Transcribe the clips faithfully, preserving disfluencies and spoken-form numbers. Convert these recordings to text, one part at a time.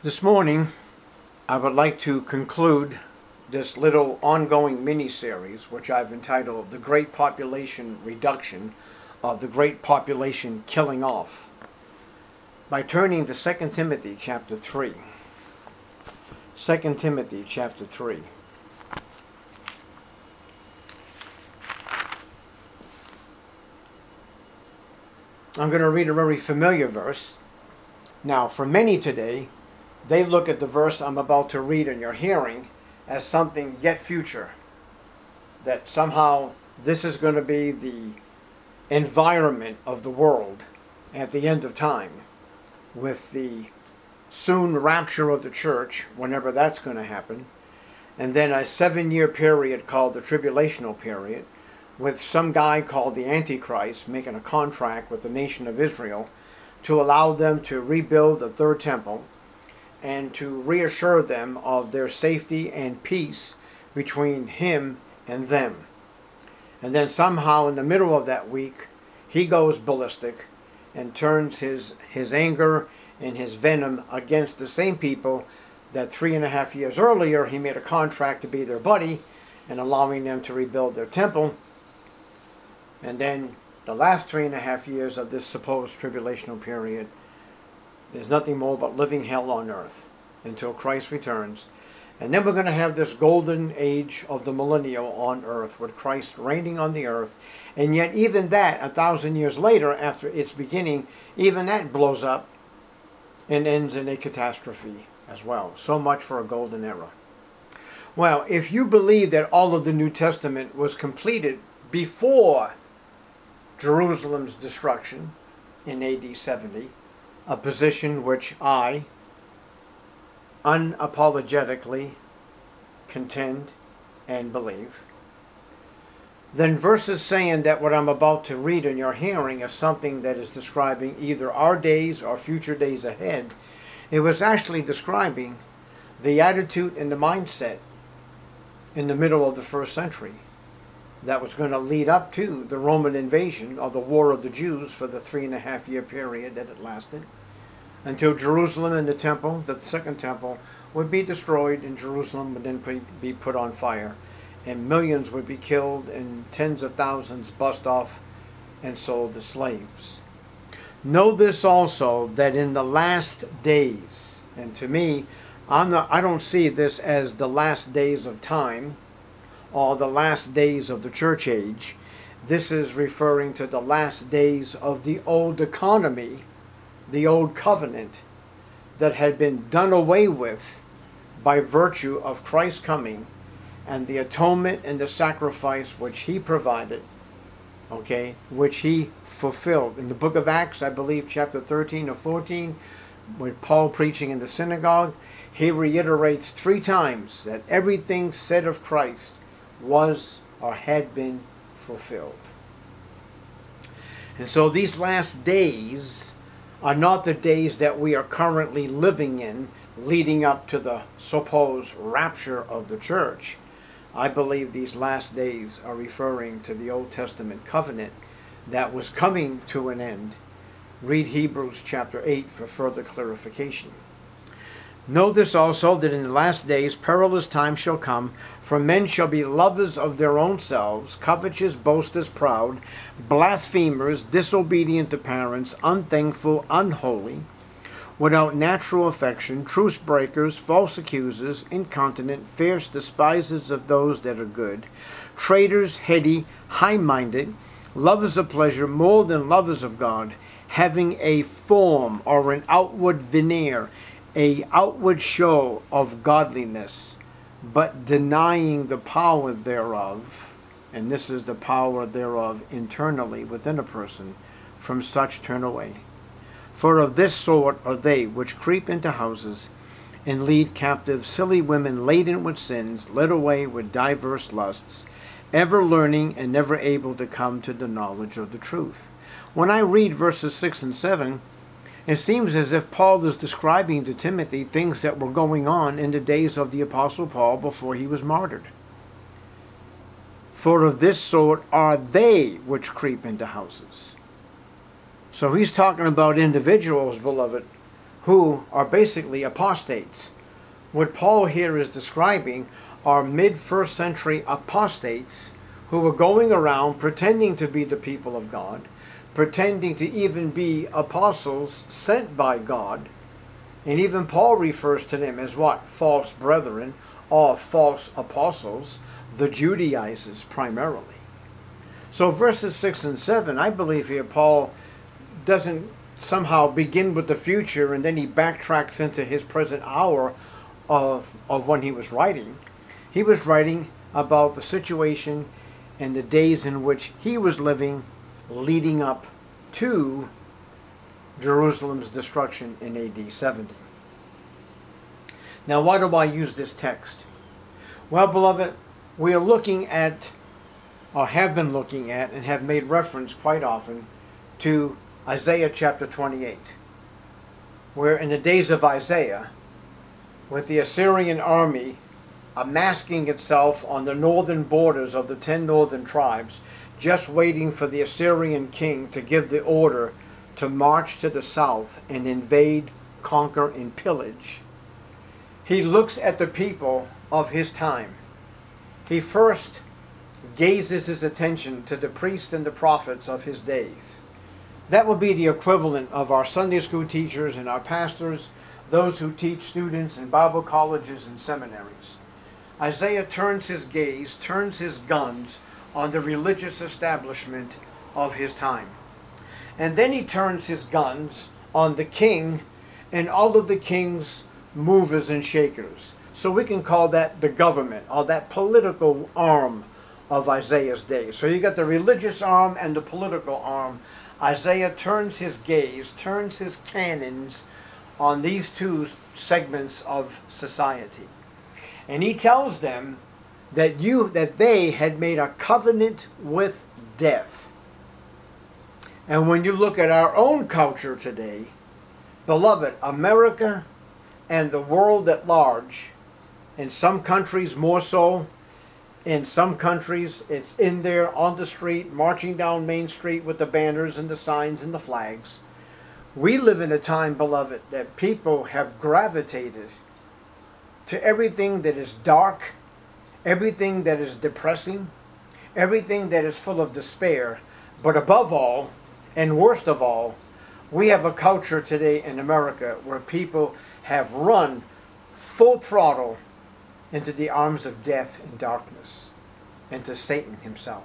This morning, I would like to conclude this little ongoing mini-series, which I've entitled The Great Population Reduction, or The Great Population Killing Off, by turning to Second Timothy chapter three. Second Timothy chapter three. I'm going to read a very familiar verse. Now, for many today, they look at the verse I'm about to read in your hearing as something yet future. That somehow this is going to be the environment of the world at the end of time, with the soon rapture of the church, whenever that's going to happen, and then a seven-year period called the tribulational period, with some guy called the Antichrist making a contract with the nation of Israel to allow them to rebuild the third temple and to reassure them of their safety and peace between him and them. And then somehow in the middle of that week, he goes ballistic and turns his, his anger and his venom against the same people that three and a half years earlier he made a contract to be their buddy and allowing them to rebuild their temple. And then the last three and a half years of this supposed tribulational period is nothing more but living hell on earth until Christ returns. And then we're going to have this golden age of the millennial on earth, with Christ reigning on the earth. And yet even that, a thousand years later, after its beginning, even that blows up and ends in a catastrophe as well. So much for a golden era. Well, if you believe that all of the New Testament was completed before Jerusalem's destruction in A D seventy, a position which I unapologetically contend and believe, then verses saying that what I'm about to read in your hearing is something that is describing either our days or future days ahead, it was actually describing the attitude and the mindset in the middle of the first century that was going to lead up to the Roman invasion or the War of the Jews for the three and a half year period that it lasted, until Jerusalem and the temple, the second temple, would be destroyed, and Jerusalem would then be put on fire, and millions would be killed, and tens of thousands bust off and sold as slaves. Know this also, that in the last days, and to me, I'm not, I don't see this as the last days of time, or the last days of the church age. This is referring to the last days of the old economy, the old covenant that had been done away with by virtue of Christ's coming and the atonement and the sacrifice which he provided, okay, which he fulfilled. In the book of Acts, I believe chapter thirteen or fourteen, with Paul preaching in the synagogue, he reiterates three times that everything said of Christ was or had been fulfilled. And so these last days are not the days that we are currently living in, leading up to the supposed rapture of the church. I believe these last days are referring to the Old Testament covenant that was coming to an end. Read Hebrews chapter eight for further clarification. Know this also, that in the last days perilous times shall come, for men shall be lovers of their own selves, covetous, boasters, proud, blasphemers, disobedient to parents, unthankful, unholy, without natural affection, truce breakers, false accusers, incontinent, fierce, despisers of those that are good, traitors, heady, high-minded, lovers of pleasure more than lovers of God, having a form or an outward veneer, a outward show of godliness, but denying the power thereof. And this is the power thereof internally within a person. From such turn away. For of this sort are they which creep into houses, and lead captive silly women laden with sins, led away with diverse lusts, ever learning and never able to come to the knowledge of the truth. When I read verses six and seven, it seems as if Paul is describing to Timothy things that were going on in the days of the Apostle Paul before he was martyred. For of this sort are they which creep into houses. So he's talking about individuals, beloved, who are basically apostates. What Paul here is describing are mid-first century apostates who were going around pretending to be the people of God, pretending to even be apostles sent by God. And even Paul refers to them as what? False brethren, or false apostles, the Judaizers primarily. So verses six and seven, I believe here Paul doesn't somehow begin with the future and then he backtracks into his present hour of, of when he was writing. He was writing about the situation and the days in which he was living leading up to Jerusalem's destruction in A D seventy. Now, why do I use this text? Well, beloved, we are looking at, or have been looking at, and have made reference quite often to Isaiah chapter twenty-eight, where in the days of Isaiah, with the Assyrian army amassing itself on the northern borders of the ten northern tribes, just waiting for the Assyrian king to give the order to march to the south and invade, conquer, and pillage, he looks at the people of his time. He first gazes his attention to the priests and the prophets of his days. That would be the equivalent of our Sunday school teachers and our pastors, those who teach students in Bible colleges and seminaries. Isaiah turns his gaze, turns his guns on the religious establishment of his time. And then he turns his guns on the king and all of the king's movers and shakers. So we can call that the government, or that political arm of Isaiah's day. So you got the religious arm and the political arm. Isaiah turns his gaze, turns his cannons on these two segments of society. And he tells them that you that they had made a covenant with death. And when you look at our own culture today, beloved, America and the world at large, in some countries more so, in some countries it's in there on the street, marching down Main Street with the banners and the signs and the flags. We live in a time, beloved, that people have gravitated to everything that is dark, everything that is depressing, everything that is full of despair. But above all, and worst of all, we have a culture today in America where people have run full throttle into the arms of death and darkness, and to Satan himself.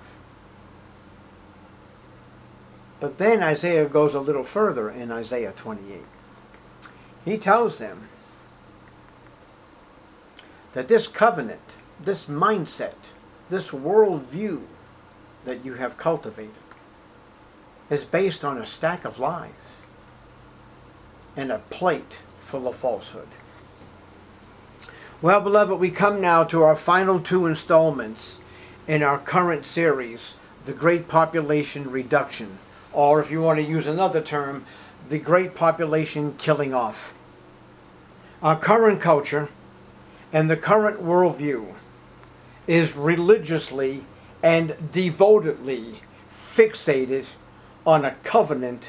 But then Isaiah goes a little further in Isaiah twenty-eight. He tells them that this covenant, this mindset, this worldview that you have cultivated is based on a stack of lies and a plate full of falsehood. Well, beloved, we come now to our final two installments in our current series, The Great Population Reduction, or if you want to use another term, the Great Population Killing Off. Our current culture and the current worldview is religiously and devotedly fixated on a covenant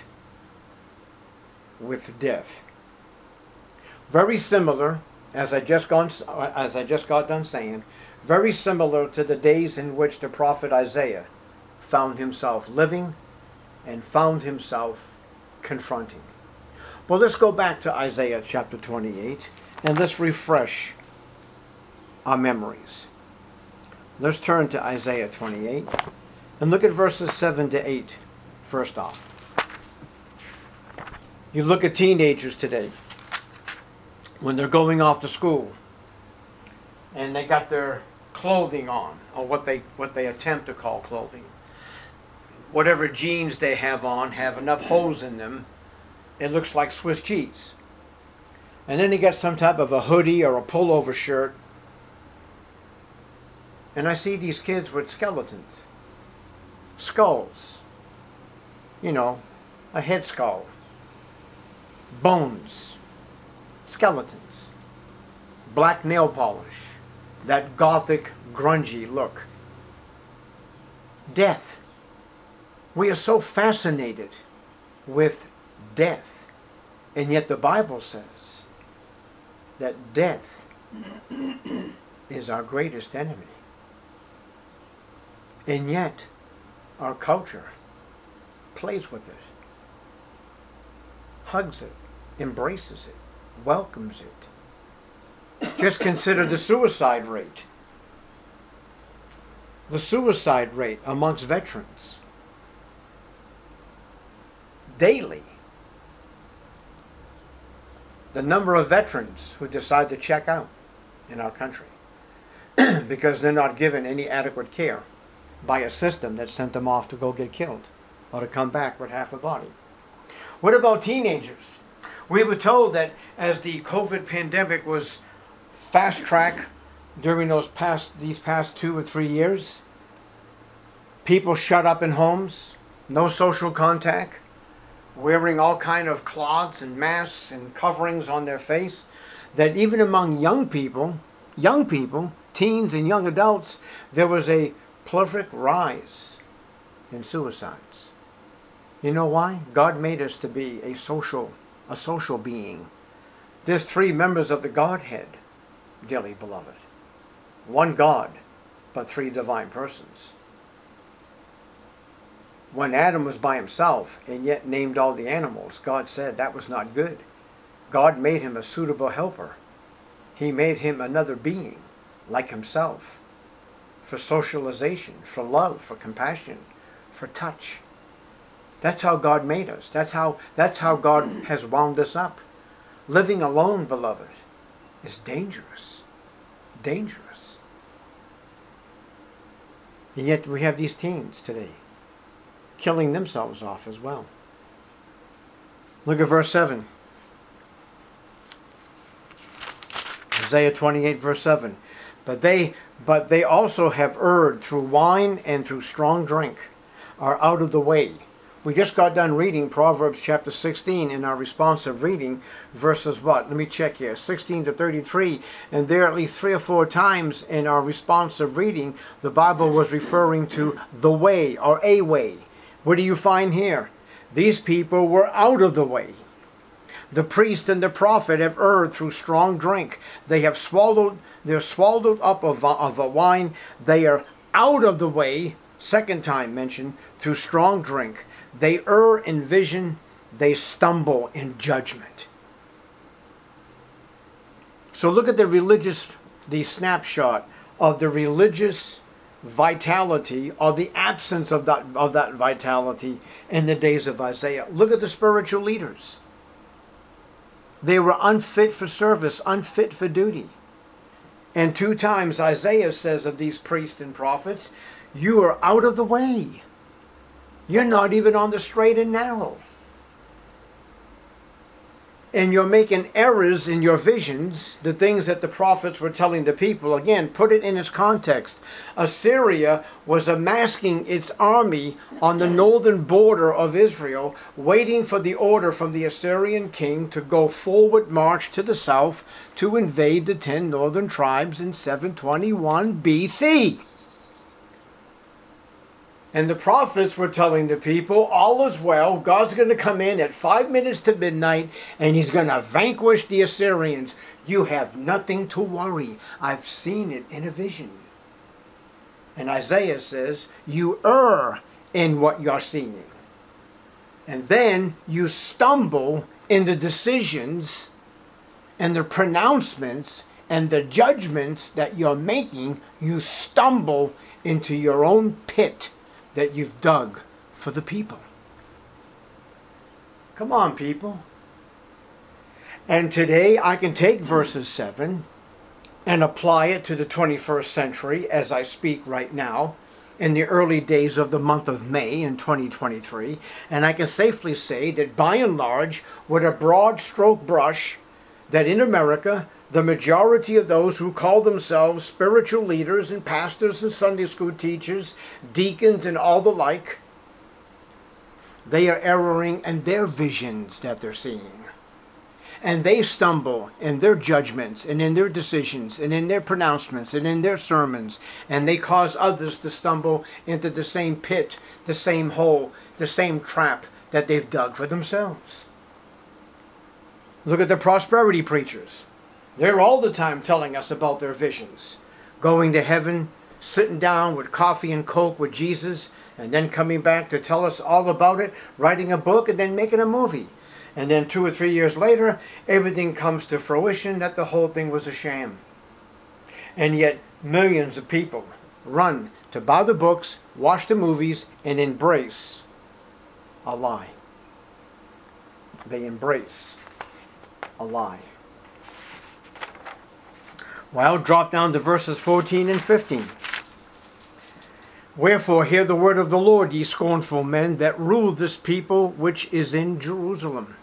with death. Very similar, as I just gone, as I just got done saying, very similar to the days in which the prophet Isaiah found himself living and found himself confronting. Well, let's go back to Isaiah chapter twenty-eight and let's refresh our memories. Let's turn to Isaiah twenty-eight and look at verses seven to eight first off. You look at teenagers today when they're going off to school and they got their clothing on, or what they what they attempt to call clothing. Whatever jeans they have on have enough holes in them, it looks like Swiss cheese. And then they get some type of a hoodie or a pullover shirt. And I see these kids with skeletons. Skulls. You know, a head skull. Bones. Skeletons. Black nail polish. That gothic, grungy look. Death. We are so fascinated with death. And yet the Bible says that death is our greatest enemy. And yet our culture plays with it, hugs it, embraces it, welcomes it. Just consider the suicide rate. The suicide rate amongst veterans. Daily. The number of veterans who decide to check out in our country because they're not given any adequate care by a system that sent them off to go get killed or to come back with half a body. What about teenagers? We were told that as the COVID pandemic was fast-tracked during those past these past two or three years, people shut up in homes, no social contact, wearing all kind of cloths and masks and coverings on their face, that even among young people, young people, teens and young adults, there was a prolific rise in suicides. You know why? God made us to be a social, a social being. There's three members of the Godhead, dearly beloved. One God, but three divine persons. When Adam was by himself and yet named all the animals, God said that was not good. God made him a suitable helper. He made him another being like himself for socialization, for love, for compassion, for touch. That's how God made us. That's how, that's how God has wound us up. Living alone, beloved, is dangerous. Dangerous. And yet we have these teens today killing themselves off as well. Look at verse seven. Isaiah twenty-eight, verse seven. But they, but they also have erred through wine and through strong drink, are out of the way. We just got done reading Proverbs chapter sixteen in our responsive reading, verses what? Let me check here. sixteen to thirty-three. And there at least three or four times in our responsive reading, the Bible was referring to the way or a way. What do you find here? These people were out of the way. The priest and the prophet have erred through strong drink. They have swallowed, they're swallowed up of, of a wine. They are out of the way, second time mentioned, through strong drink. They err in vision. They stumble in judgment. So look at the religious, the snapshot of the religious vitality or the absence of that, of that vitality in the days of Isaiah. Look at the spiritual leaders. They were unfit for service, unfit for duty. And two times Isaiah says of these priests and prophets, you are out of the way. You're not even on the straight and narrow. And you're making errors in your visions, the things that the prophets were telling the people. Again, put it in its context. Assyria was amassing its army on the northern border of Israel, waiting for the order from the Assyrian king to go forward march to the south to invade the ten northern tribes in seven twenty-one B C. And the prophets were telling the people, all is well. God's going to come in at five minutes to midnight and he's going to vanquish the Assyrians. You have nothing to worry. I've seen it in a vision. And Isaiah says, you err in what you're seeing. And then you stumble in the decisions and the pronouncements and the judgments that you're making. You stumble into your own pit that you've dug for the people. Come on, people. And today I can take verses seven and apply it to the twenty-first century as I speak right now in the early days of the month of May in twenty twenty-three. And I can safely say that by and large, with a broad stroke brush, that in America, the majority of those who call themselves spiritual leaders and pastors and Sunday school teachers, deacons and all the like, they are erring in their visions that they're seeing. And they stumble in their judgments and in their decisions and in their pronouncements and in their sermons. And they cause others to stumble into the same pit, the same hole, the same trap that they've dug for themselves. Look at the prosperity preachers. They're all the time telling us about their visions. Going to heaven, sitting down with coffee and coke with Jesus, and then coming back to tell us all about it, writing a book, and then making a movie. And then two or three years later, everything comes to fruition that the whole thing was a sham. And yet, millions of people run to buy the books, watch the movies, and embrace a lie. They embrace a lie. Well, drop down to verses fourteen and fifteen. Wherefore hear the word of the Lord, ye scornful men that rule this people which is in Jerusalem.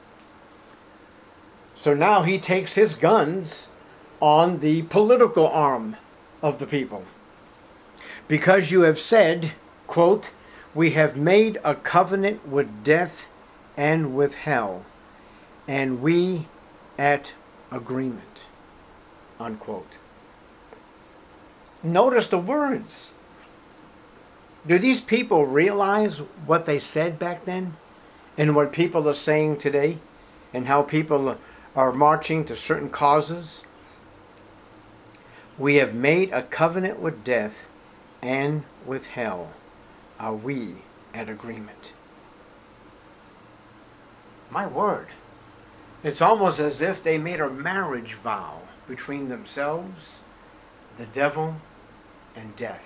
So now he takes his guns on the political arm of the people. Because you have said, quote, we have made a covenant with death and with hell, and we at agreement, unquote. Notice the words. Do these people realize what they said back then and what people are saying today and how people are marching to certain causes? We have made a covenant with death and with hell. Are we at agreement? My word. It's almost as if they made a marriage vow between themselves, the devil, and death.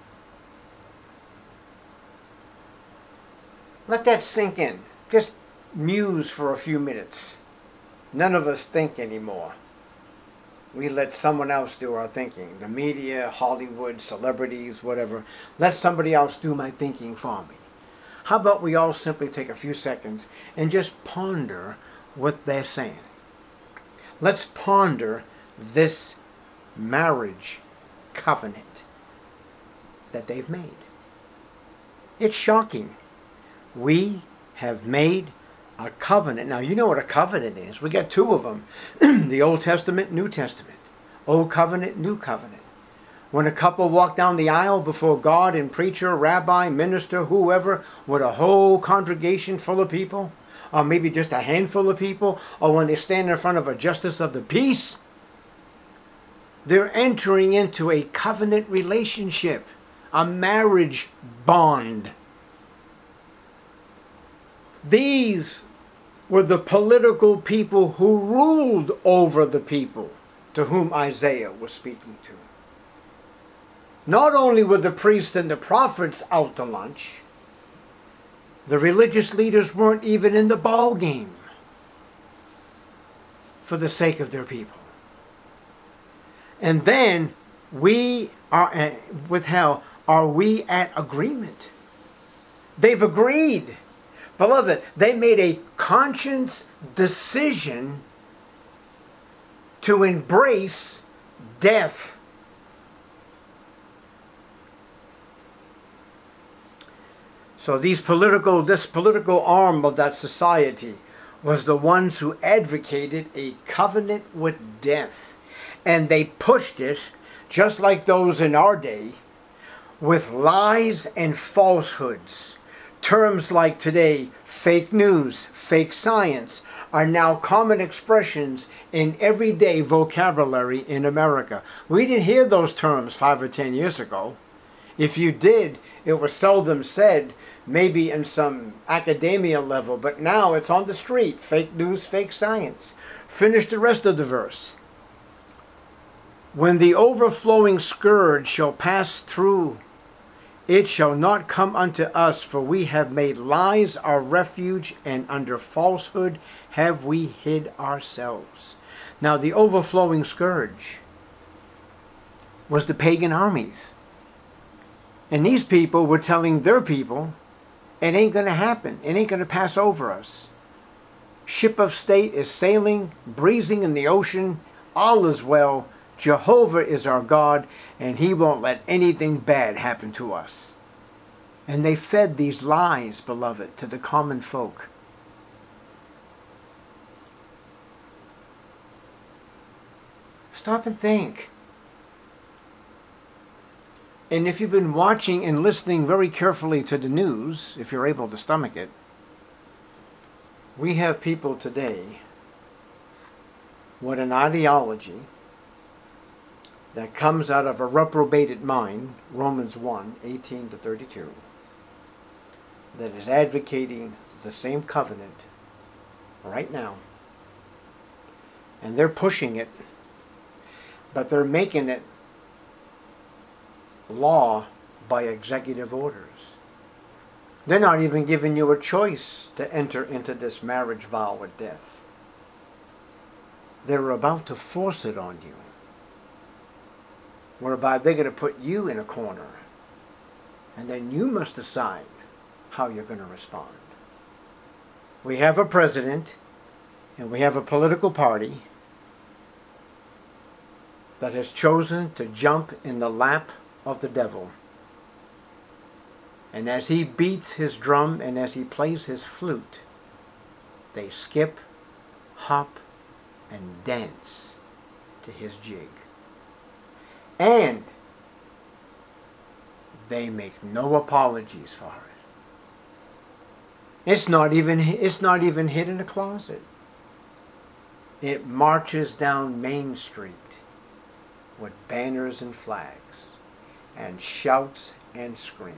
Let that sink in. Just muse for a few minutes. None of us think anymore. We let someone else do our thinking. The media, Hollywood, celebrities, whatever. Let somebody else do my thinking for me. How about we all simply take a few seconds and just ponder what they're saying? Let's ponder this marriage covenant that they've made. It's shocking. We have made a covenant. Now, you know what a covenant is. We got two of them. The Old Testament, New Testament. Old Covenant, New Covenant. When a couple walk down the aisle before God and preacher, rabbi, minister, whoever, with a whole congregation full of people, or maybe just a handful of people, or when they stand in front of a justice of the peace, they're entering into a covenant relationship, a marriage bond. These were the political people who ruled over the people to whom Isaiah was speaking to. Not only were the priests and the prophets out to lunch, the religious leaders weren't even in the ball game for the sake of their people. And then we are, uh, with hell, are we at agreement? They've agreed. Beloved, they made a conscious decision to embrace death. So these political, this political arm of that society was the ones who advocated a covenant with death. And they pushed it, just like those in our day, with lies and falsehoods. Terms like today, fake news, fake science, are now common expressions in everyday vocabulary in America. We didn't hear those terms five or ten years ago. If you did, it was seldom said, maybe in some academia level, but now it's on the street. Fake news, fake science. Finish the rest of the verse. When the overflowing scourge shall pass through, it shall not come unto us, for we have made lies our refuge, and under falsehood have we hid ourselves. Now the overflowing scourge was the pagan armies. And these people were telling their people, it ain't going to happen. It ain't going to pass over us. Ship of state is sailing, breezing in the ocean. All is well. Jehovah is our God, and he won't let anything bad happen to us. And they fed these lies, beloved, to the common folk. Stop and think. And if you've been watching and listening very carefully to the news, if you're able to stomach it, we have people today with an ideology that comes out of a reprobated mind, Romans one, eighteen to thirty-two, that is advocating the same covenant right now. And they're pushing it, but they're making it law by executive orders. They're not even giving you a choice to enter into this marriage vow with death. They're about to force it on you, whereby they're going to put you in a corner, and then you must decide how you're going to respond. We have a president, and we have a political party that has chosen to jump in the lap of the devil. And as he beats his drum and as he plays his flute, they skip, hop, and dance to his jig. And they make no apologies for it. It's not even, it's not even hid in a closet. It marches down Main Street with banners and flags and shouts and screams.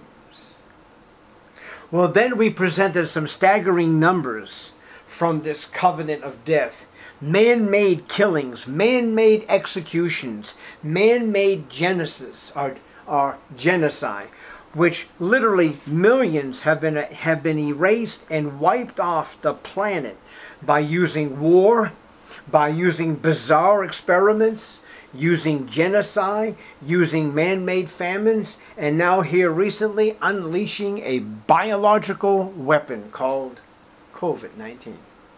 Well, then we presented some staggering numbers from this covenant of death. Man-made killings, man-made executions, man-made genesis, or, or genocide, which literally millions have been, have been erased and wiped off the planet by using war, by using bizarre experiments, using genocide, using man-made famines, and now here recently unleashing a biological weapon called COVID nineteen.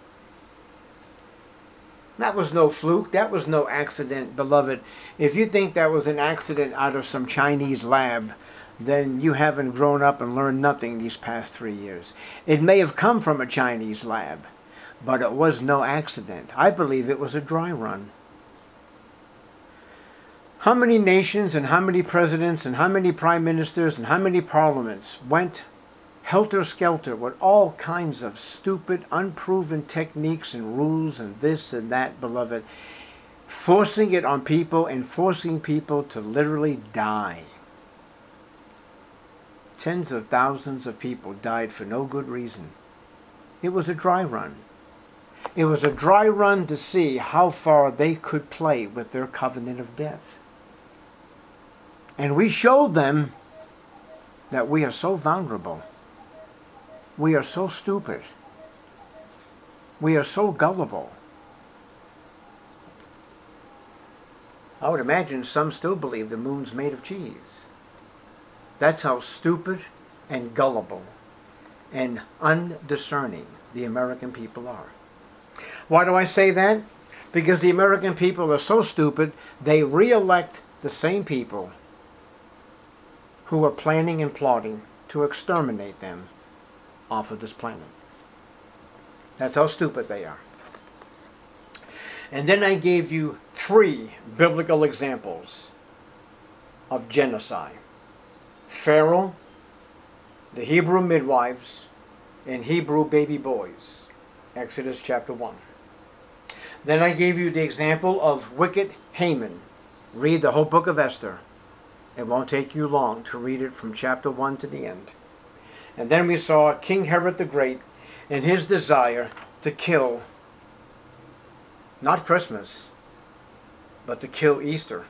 That was no fluke. That was no accident, beloved. If you think that was an accident out of some Chinese lab, then you haven't grown up and learned nothing these past three years. It may have come from a Chinese lab, but it was no accident. I believe it was a dry run. How many nations and how many presidents and how many prime ministers and how many parliaments went helter-skelter with all kinds of stupid, unproven techniques and rules and this and that, beloved, forcing it on people and forcing people to literally die. Tens of thousands of people died for no good reason. It was a dry run. It was a dry run to see how far they could play with their covenant of death. And we showed them that we are so vulnerable. We are so stupid. We are so gullible. I would imagine some still believe the moon's made of cheese. That's how stupid and gullible and undiscerning the American people are. Why do I say that? Because the American people are so stupid, they re-elect the same people who are planning and plotting to exterminate them off of this planet. That's how stupid they are. And then I gave you three biblical examples of genocide. Pharaoh, the Hebrew midwives, and Hebrew baby boys. Exodus chapter one. Then I gave you the example of wicked Haman. Read the whole book of Esther. It won't take you long to read it from chapter one to the end. And then we saw King Herod the Great and his desire to kill, not Christmas, but to kill Easter.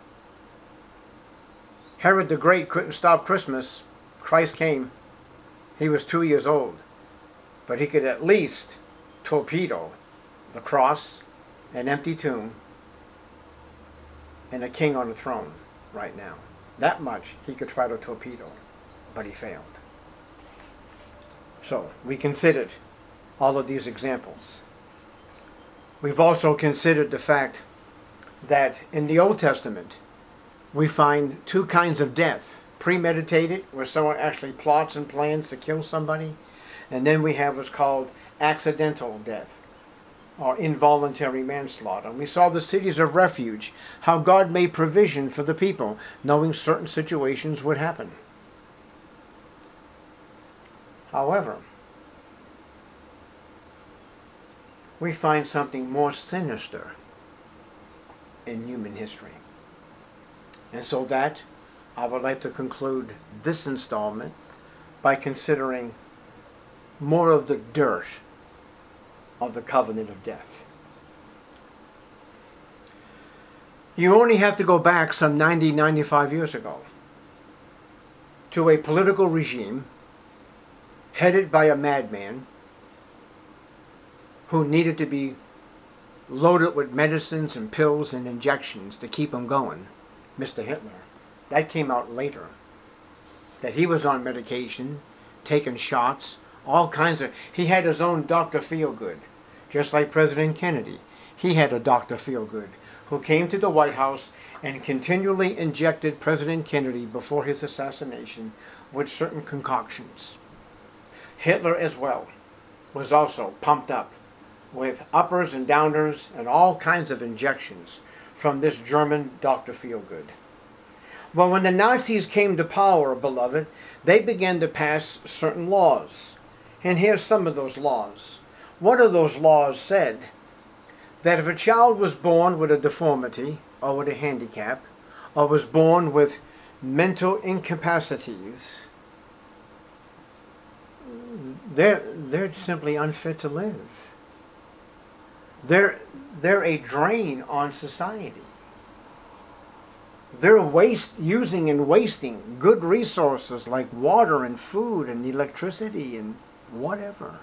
Herod the Great couldn't stop Christmas. Christ came. He was two years old. But he could at least torpedo the cross, an empty tomb, and a king on the throne right now. That much he could try to torpedo, but he failed. So, we considered all of these examples. We've also considered the fact that in the Old Testament, we find two kinds of death. Premeditated, where someone actually plots and plans to kill somebody. And then we have what's called accidental death, or involuntary manslaughter. And we saw the cities of refuge, how God made provision for the people, knowing certain situations would happen. However, we find something more sinister in human history. And so that, I would like to conclude this installment by considering more of the dirt of the covenant of death. You only have to go back some ninety, ninety-five years ago to a political regime headed by a madman who needed to be loaded with medicines and pills and injections to keep him going, Mister Hitler. That came out later, that he was on medication, taking shots, all kinds of... He had his own Doctor Feelgood, just like President Kennedy. He had a Doctor Feelgood who came to the White House and continually injected President Kennedy before his assassination with certain concoctions. Hitler as well was also pumped up with uppers and downers and all kinds of injections from this German Doctor Feelgood. Well, when the Nazis came to power, beloved, they began to pass certain laws. And here's some of those laws. One of those laws said that if a child was born with a deformity or with a handicap, or was born with mental incapacities, they're, they're simply unfit to live. They're, they're a drain on society. They're waste, using and wasting good resources like water and food and electricity and whatever.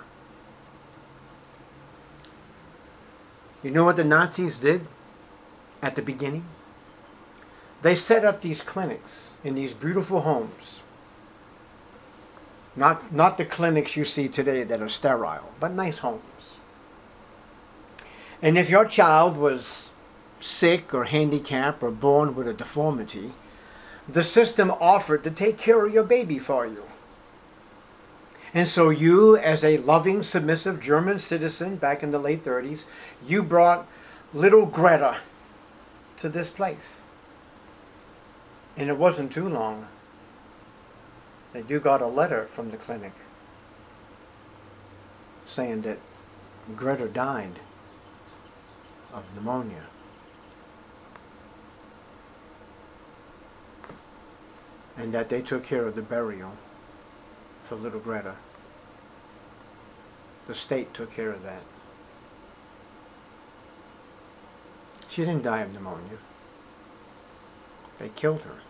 You know what the Nazis did at the beginning? They set up these clinics in these beautiful homes. Not, not the clinics you see today that are sterile, but nice homes. And if your child was sick or handicapped or born with a deformity, the system offered to take care of your baby for you. And so you, as a loving, submissive German citizen back in the late thirties, you brought little Greta to this place. And it wasn't too long that you got a letter from the clinic saying that Greta died of pneumonia. And that they took care of the burial for little Greta. The state took care of that. She didn't die of pneumonia. They killed her.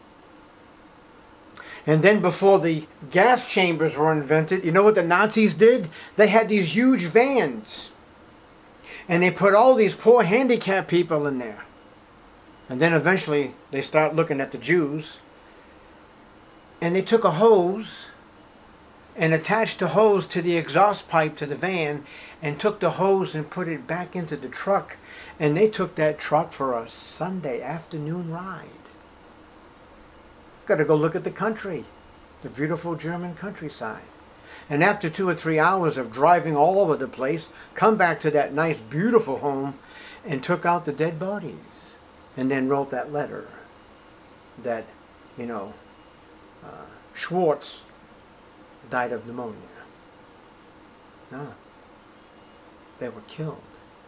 And then before the gas chambers were invented, you know what the Nazis did? They had these huge vans. And they put all these poor handicapped people in there. And then eventually they start looking at the Jews. And they took a hose and attached the hose to the exhaust pipe to the van and took the hose and put it back into the truck. And they took that truck for a Sunday afternoon ride. Got to go look at the country, the beautiful German countryside. And after two or three hours of driving all over the place, come back to that nice, beautiful home and took out the dead bodies. And then wrote that letter that, you know, uh, Schwartz died of pneumonia. No. They were killed.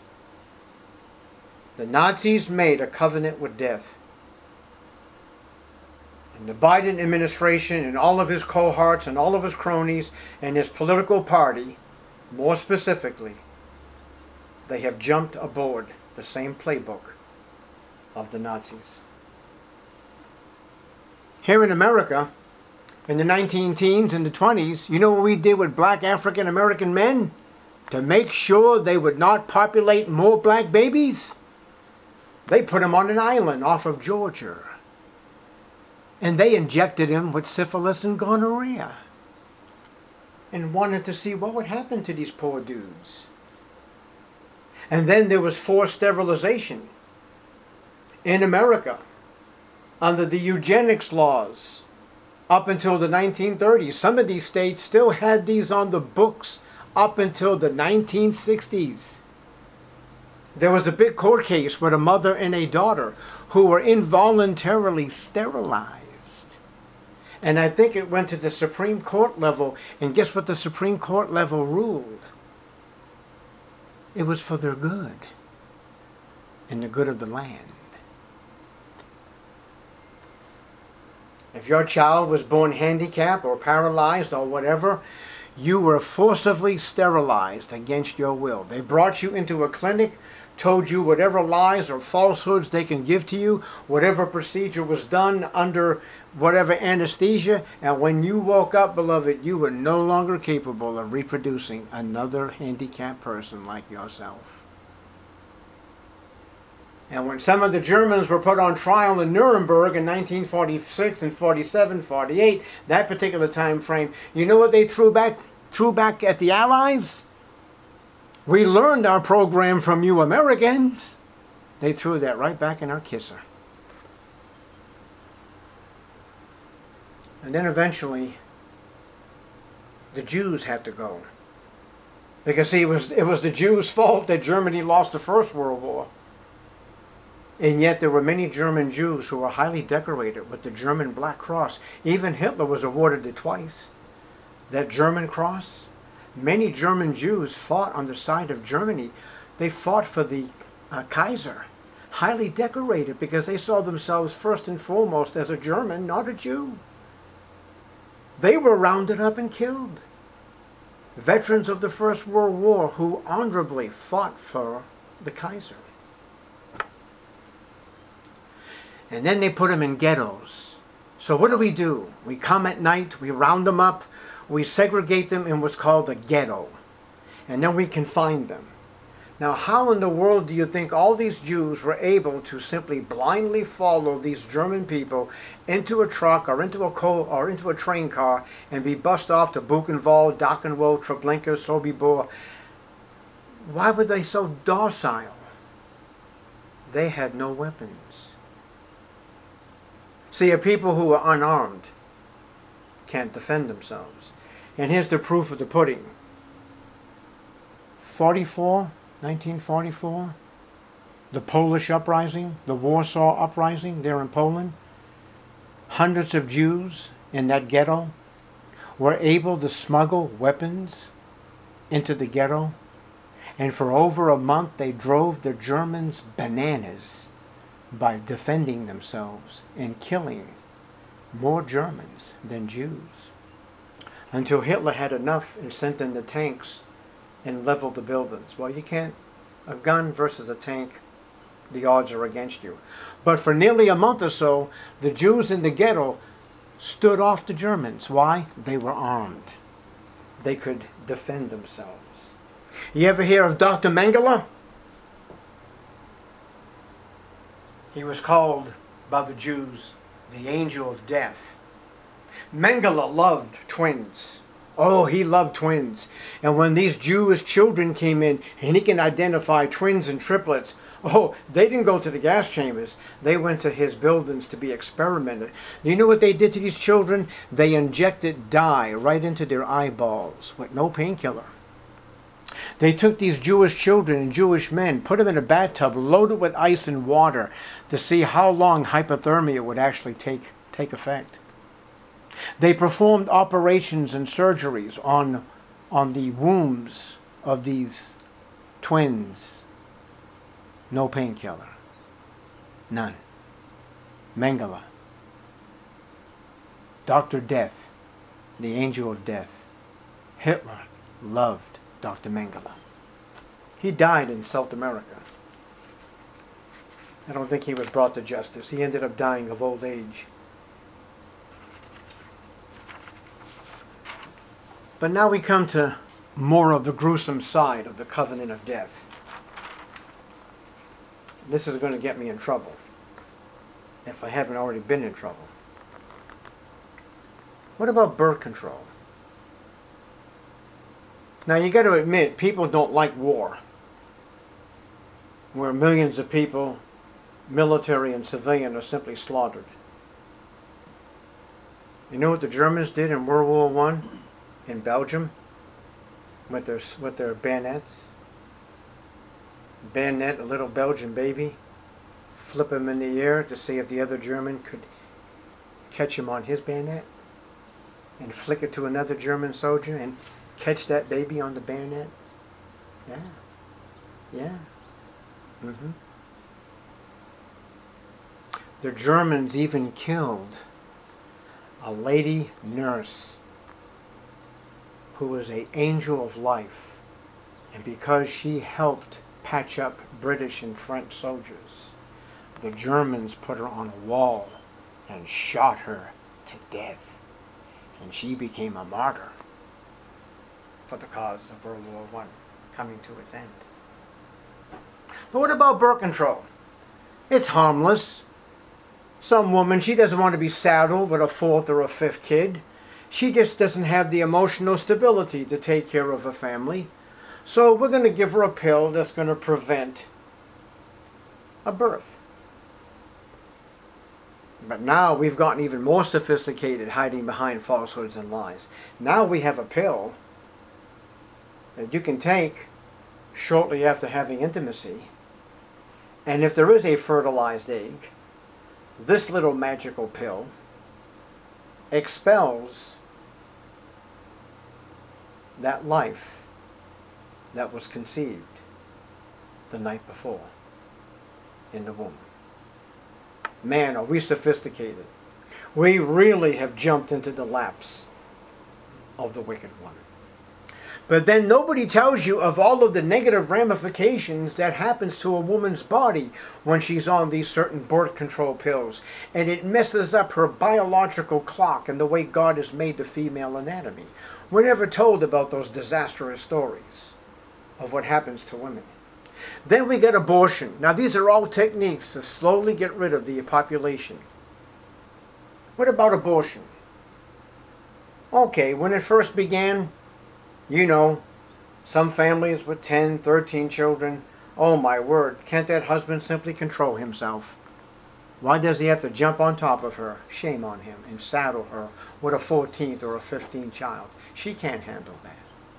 The Nazis made a covenant with death. And the Biden administration and all of his cohorts and all of his cronies and his political party, more specifically, they have jumped aboard the same playbook of the Nazis. Here in America, in the nineteen teens and the twenties, you know what we did with black African American men? To make sure they would not populate more black babies? They put them on an island off of Georgia. And they injected him with syphilis and gonorrhea. And wanted to see what would happen to these poor dudes. And then there was forced sterilization in America under the eugenics laws up until the nineteen thirties. Some of these states still had these on the books up until the nineteen sixties. There was a big court case with a mother and a daughter who were involuntarily sterilized. And I think it went to the Supreme Court level, and guess what the Supreme Court level ruled? It was for their good. and the good of the land. If your child was born handicapped or paralyzed or whatever, you were forcibly sterilized against your will. They brought you into a clinic, told you whatever lies or falsehoods they can give to you, whatever procedure was done under whatever anesthesia, and when you woke up, beloved, you were no longer capable of reproducing another handicapped person like yourself. And when some of the Germans were put on trial in Nuremberg in nineteen forty-six and forty-seven, forty-eight, that particular time frame, you know what they threw back, threw back at the Allies? We learned our program from you Americans. They threw that right back in our kisser. And then eventually, the Jews had to go. Because see, it was, it was the Jews' fault that Germany lost the First World War. And yet there were many German Jews who were highly decorated with the German Black Cross. Even Hitler was awarded it twice. That German cross. Many German Jews fought on the side of Germany. They fought for the uh, Kaiser. Highly decorated because they saw themselves first and foremost as a German, not a Jew. They were rounded up and killed. Veterans of the First World War who honorably fought for the Kaiser. And then they put them in ghettos. So what do we do? We come at night, we round them up, we segregate them in what's called a ghetto. And then we confine them. Now how in the world do you think all these Jews were able to simply blindly follow these German people into a truck or into a coal or into a train car and be bussed off to Buchenwald, Dachau, Treblinka, Sobibor? Why were they so docile? They had no weapons. See, a people who are unarmed can't defend themselves. And here's the proof of the pudding. forty-four, nineteen forty-four, the Polish uprising, the Warsaw uprising there in Poland. Hundreds of Jews in that ghetto were able to smuggle weapons into the ghetto. And for over a month they drove the Germans bananas by defending themselves and killing more Germans than Jews. Until Hitler had enough and sent in the tanks and leveled the buildings. Well, you can't, a gun versus a tank, the odds are against you. But for nearly a month or so, the Jews in the ghetto stood off the Germans. Why? They were armed. They could defend themselves. You ever hear of Doctor Mengele? He was called by the Jews the angel of death. Mengele loved twins. Oh, he loved twins. And when these Jewish children came in, and he can identify twins and triplets, oh, they didn't go to the gas chambers. They went to his buildings to be experimented. Do you know what they did to these children? They injected dye right into their eyeballs with no painkiller. They took these Jewish children and Jewish men, put them in a bathtub loaded with ice and water to see how long hypothermia would actually take, take effect. They performed operations and surgeries on, on the wombs of these twins. No painkiller. None. Mengele. Doctor Death, the angel of death. Hitler loved Doctor Mengele. He died in South America. I don't think he was brought to justice. He ended up dying of old age. But now we come to more of the gruesome side of the covenant of death. This is going to get me in trouble, if I haven't already been in trouble. What about birth control? Now you got to admit, people don't like war, where millions of people, military and civilian, are simply slaughtered. You know what the Germans did in World War One in Belgium with their with their bayonets? Bayonet a little Belgian baby, flip him in the air to see if the other German could catch him on his bayonet, and flick it to another German soldier and catch that baby on the bayonet. Yeah. Yeah. Mm-hmm. The Germans even killed a lady nurse who was an angel of life, and because she helped patch up British and French soldiers, the Germans put her on a wall and shot her to death, and she became a martyr for the cause of World War One coming to its end. But what about birth control? It's harmless. Some woman, she doesn't want to be saddled with a fourth or a fifth kid. She just doesn't have the emotional stability to take care of a family. So we're going to give her a pill that's going to prevent a birth. But now we've gotten even more sophisticated, hiding behind falsehoods and lies. Now we have a pill that you can take shortly after having intimacy. And if there is a fertilized egg, this little magical pill expels that life that was conceived the night before in the womb. Man, are we sophisticated. We really have jumped into the laps of the wicked one. But then nobody tells you of all of the negative ramifications that happens to a woman's body when she's on these certain birth control pills. And it messes up her biological clock and the way God has made the female anatomy. We're never told about those disastrous stories of what happens to women. Then we get abortion. Now these are all techniques to slowly get rid of the population. What about abortion? Okay, when it first began, you know, some families with ten, thirteen children, oh my word, can't that husband simply control himself? Why does he have to jump on top of her? Shame on him, and saddle her with a fourteenth or a fifteenth child. She can't handle that.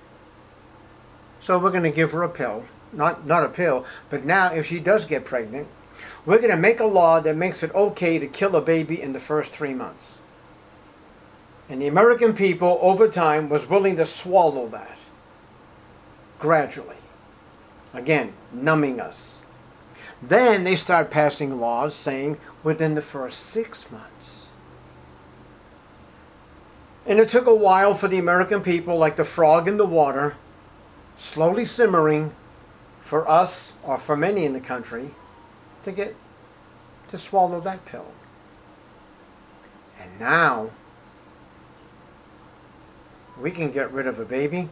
So we're going to give her a pill. Not, not a pill, but now if she does get pregnant, we're going to make a law that makes it okay to kill a baby in the first three months. And the American people, over time, was willing to swallow that. Gradually. Again, numbing us. Then they start passing laws saying within the first six months. And it took a while for the American people, like the frog in the water, slowly simmering, for us, or for many in the country, to get, to swallow that pill. And now, we can get rid of a baby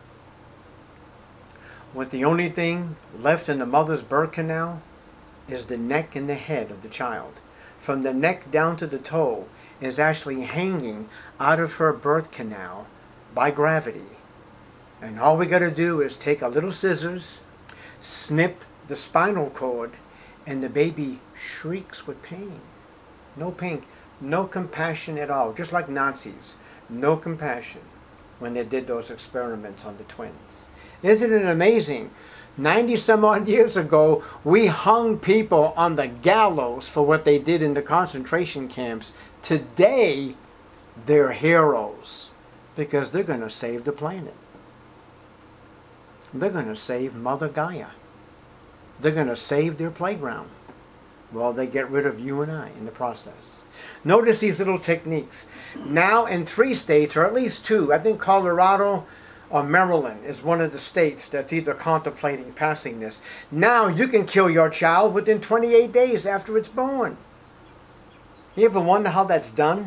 with the only thing left in the mother's birth canal is the neck and the head of the child. From the neck down to the toe is actually hanging out of her birth canal by gravity. And all we got to do is take a little scissors, snip the spinal cord, and the baby shrieks with pain. No pain, no compassion at all, just like Nazis. No compassion when they did those experiments on the twins. Isn't it amazing? ninety some odd years ago, we hung people on the gallows for what they did in the concentration camps. Today, they're heroes because they're going to save the planet. They're going to save Mother Gaia. They're going to save their playground. Well, they get rid of you and I in the process. Notice these little techniques. Now in three states, or at least two, I think Colorado or Maryland is one of the states that's either contemplating passing this. Now you can kill your child within twenty-eight days after it's born. You ever wonder how that's done?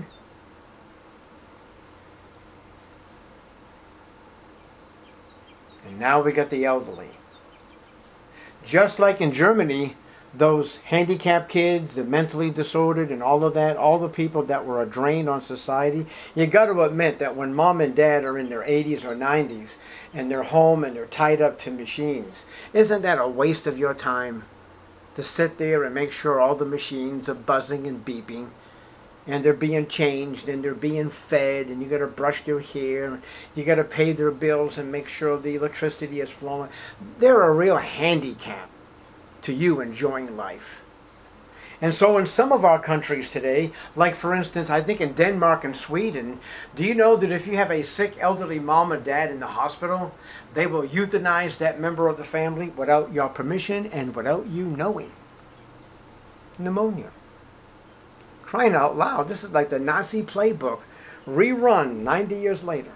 And now we got the elderly. Just like in Germany, those handicapped kids, the mentally disordered and all of that, all the people that were a drain on society, you got to admit that when mom and dad are in their eighties or nineties and they're home and they're tied up to machines, isn't that a waste of your time to sit there and make sure all the machines are buzzing and beeping and they're being changed and they're being fed and you got to brush their hair and you got to pay their bills and make sure the electricity is flowing? They're a real handicap to you enjoying life. And so in some of our countries today, like for instance, I think in Denmark and Sweden, do you know that if you have a sick elderly mom or dad in the hospital, they will euthanize that member of the family without your permission and without you knowing? Pneumonia. Crying out loud. This is like the Nazi playbook, rerun ninety years later.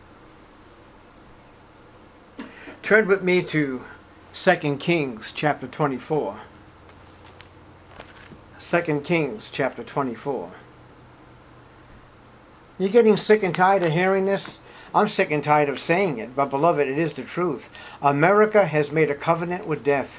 Turn with me to Second Kings chapter twenty-four. Second Kings chapter twenty-four. You're getting sick and tired of hearing this? I'm sick and tired of saying it, but beloved, it is the truth. America has made a covenant with death.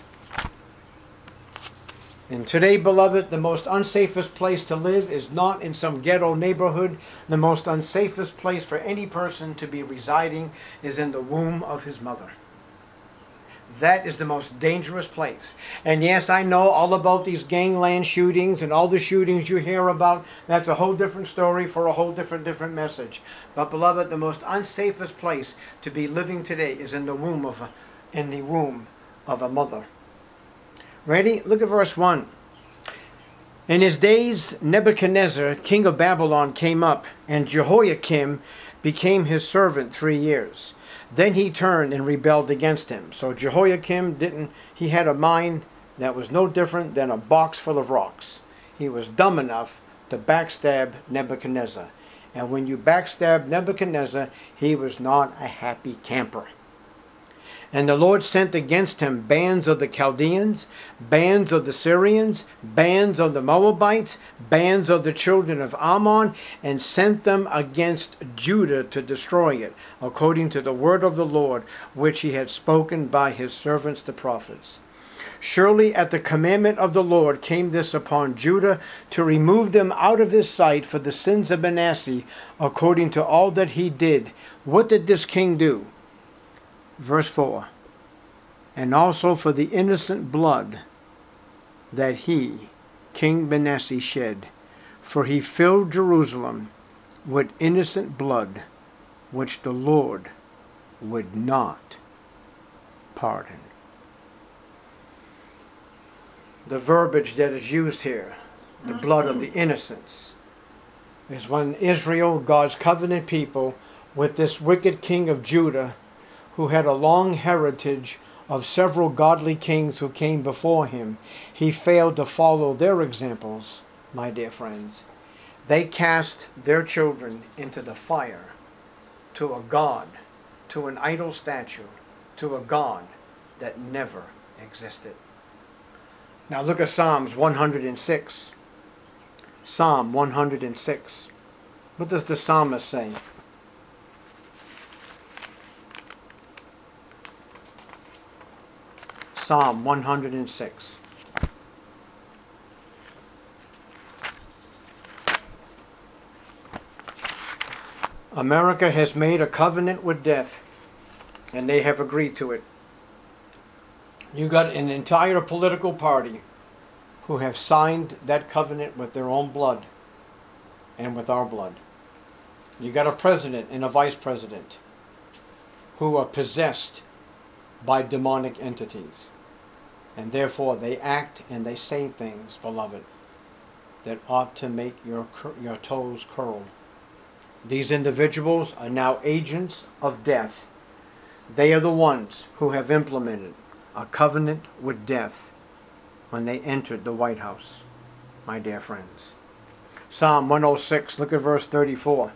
And today, beloved, the most unsafest place to live is not in some ghetto neighborhood. The most unsafest place for any person to be residing is in the womb of his mother. That is the most dangerous place. And yes, I know all about these gangland shootings and all the shootings you hear about. That's a whole different story for a whole different, different message. But beloved, the most unsafest place to be living today is in the womb of a, in the womb of a mother. Ready? Look at verse one. In his days, Nebuchadnezzar, king of Babylon, came up, and Jehoiakim became his servant three years. Then he turned and rebelled against him. So Jehoiakim didn't, he had a mind that was no different than a box full of rocks. He was dumb enough to backstab Nebuchadnezzar. And when you backstab Nebuchadnezzar, he was not a happy camper. And the Lord sent against him bands of the Chaldeans, bands of the Syrians, bands of the Moabites, bands of the children of Ammon, and sent them against Judah to destroy it, according to the word of the Lord, which he had spoken by his servants the prophets. Surely at the commandment of the Lord came this upon Judah, to remove them out of his sight for the sins of Manasseh, according to all that he did. What did this king do? Verse four. And also for the innocent blood that he, King Manasseh, shed. For he filled Jerusalem with innocent blood, which the Lord would not pardon. The verbiage that is used here, the blood of the innocents, is when Israel, God's covenant people, with this wicked king of Judah, who had a long heritage of several godly kings who came before him, he failed to follow their examples, my dear friends. They cast their children into the fire to a god, to an idol statue, to a god that never existed. Now look at Psalms one hundred six. Psalm one hundred six. What does the psalmist say? Psalm one hundred six. America has made a covenant with death, and they have agreed to it. You got an entire political party who have signed that covenant with their own blood and with our blood. You got a president and a vice president who are possessed by demonic entities. And therefore they act and they say things, beloved, that ought to make your, your toes curl. These individuals are now agents of death. They are the ones who have implemented a covenant with death when they entered the White House, my dear friends. Psalm one oh six, look at verse thirty-four.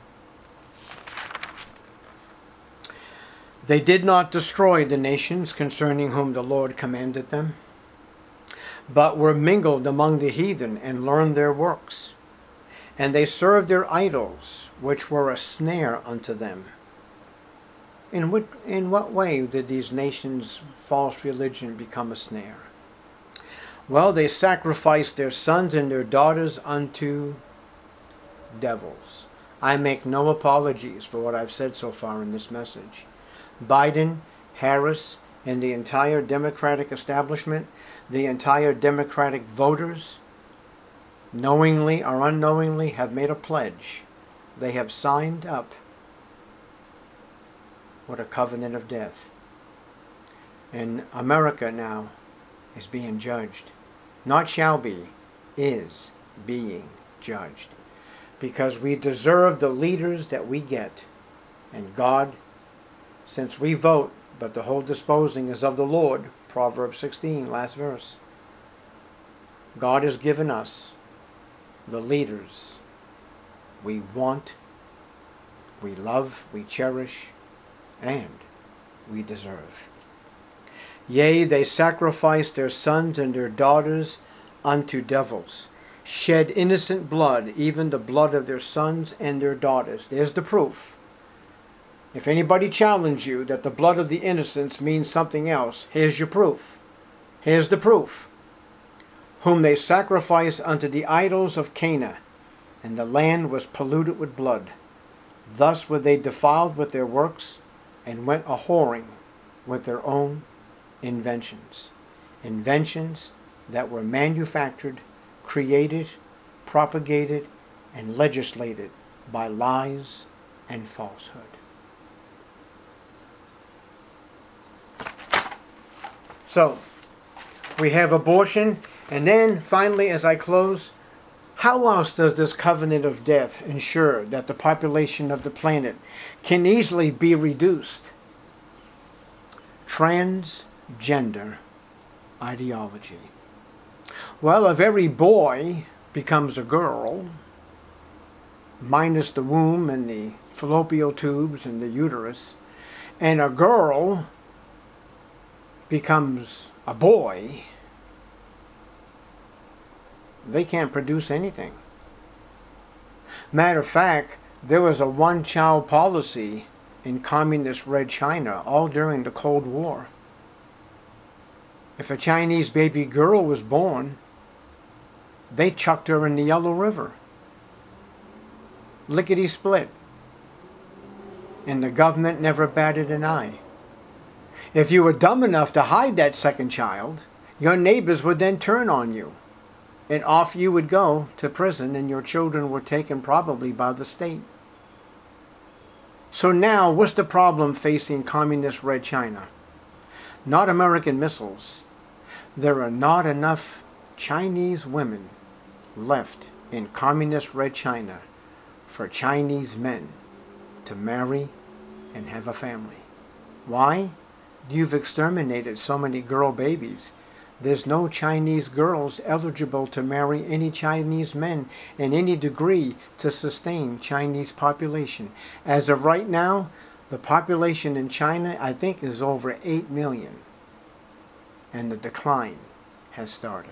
They did not destroy the nations concerning whom the Lord commanded them, but were mingled among the heathen and learned their works. And they served their idols, which were a snare unto them. In what, in what way did these nations' false religion become a snare? Well, they sacrificed their sons and their daughters unto devils. I make no apologies for what I've said so far in this message. Biden, Harris, and the entire Democratic establishment, the entire Democratic voters, knowingly or unknowingly, have made a pledge. They have signed up with a covenant of death. And America now is being judged. Not shall be, is being judged. Because we deserve the leaders that we get. And God, since we vote, but the whole disposing is of the Lord, Proverbs sixteen, last verse. God has given us the leaders we want, we love, we cherish, and we deserve. Yea, they sacrificed their sons and their daughters unto devils, shed innocent blood, even the blood of their sons and their daughters. There's the proof. If anybody challenge you that the blood of the innocents means something else, here's your proof. Here's the proof. Whom they sacrificed unto the idols of Canaan, and the land was polluted with blood. Thus were they defiled with their works, and went a-whoring with their own inventions. Inventions that were manufactured, created, propagated, and legislated by lies and falsehood. So, we have abortion, and then finally, as I close, how else does this covenant of death ensure that the population of the planet can easily be reduced? Transgender ideology. Well, if every boy becomes a girl, minus the womb and the fallopian tubes and the uterus, and a girl becomes a boy, they can't produce anything. Matter of fact, there was a one-child policy in communist Red China all during the Cold War. If a Chinese baby girl was born, they chucked her in the Yellow River. Lickety-split. And the government never batted an eye. If you were dumb enough to hide that second child, your neighbors would then turn on you. And off you would go to prison, and your children were taken probably by the state. So now, what's the problem facing communist Red China? Not American missiles. There are not enough Chinese women left in communist Red China for Chinese men to marry and have a family. Why? You've exterminated so many girl babies. There's no Chinese girls eligible to marry any Chinese men in any degree to sustain Chinese population. As of right now, the population in China, I think, is over eight million. And the decline has started.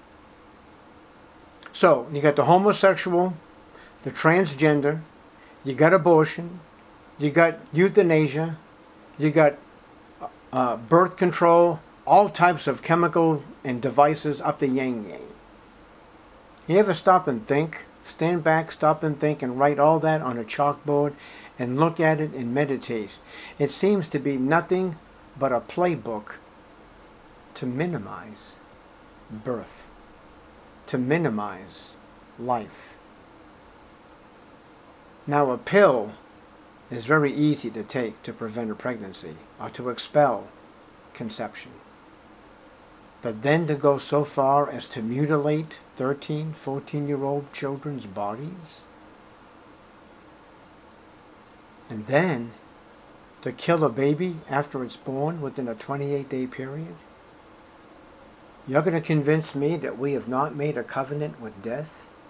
So, you got the homosexual, the transgender, you got abortion, you got euthanasia, you got uh, birth control, all types of chemical and devices up the yang-yang. You ever stop and think? Stand back, stop and think, and write all that on a chalkboard and look at it and meditate. It seems to be nothing but a playbook to minimize birth, to minimize life. Now, a pill is very easy to take to prevent a pregnancy or to expel conception. But then to go so far as to mutilate thirteen, fourteen-year-old children's bodies? And then to kill a baby after it's born within a twenty-eight day period? You're going to convince me that we have not made a covenant with death?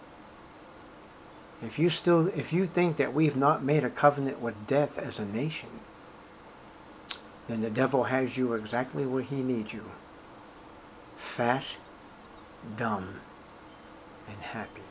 If you still, if you think that we've not made a covenant with death as a nation, then the devil has you exactly where he needs you. Fat, dumb, and happy.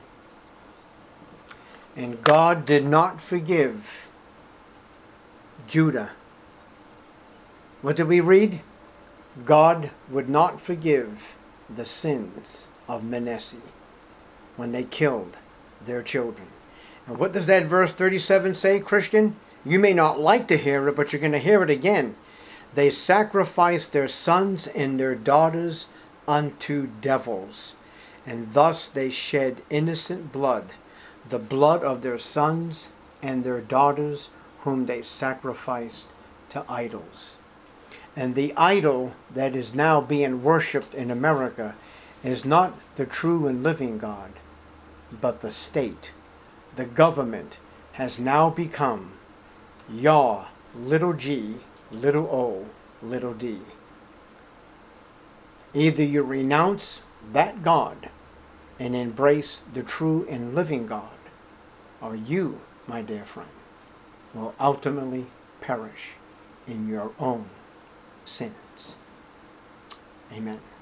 And God did not forgive Judah. What did we read? God would not forgive the sins of Manasseh when they killed their children. And what does that verse thirty-seven say, Christian? You may not like to hear it, but you're going to hear it again. They sacrificed their sons and their daughters unto devils, and thus they shed innocent blood, the blood of their sons and their daughters, whom they sacrificed to idols. And the idol that is now being worshipped in America is not the true and living God, but the state. The government has now become Yah, little g, little o, little d. Either you renounce that God and embrace the true and living God, or you, my dear friend, will ultimately perish in your own sins. Amen.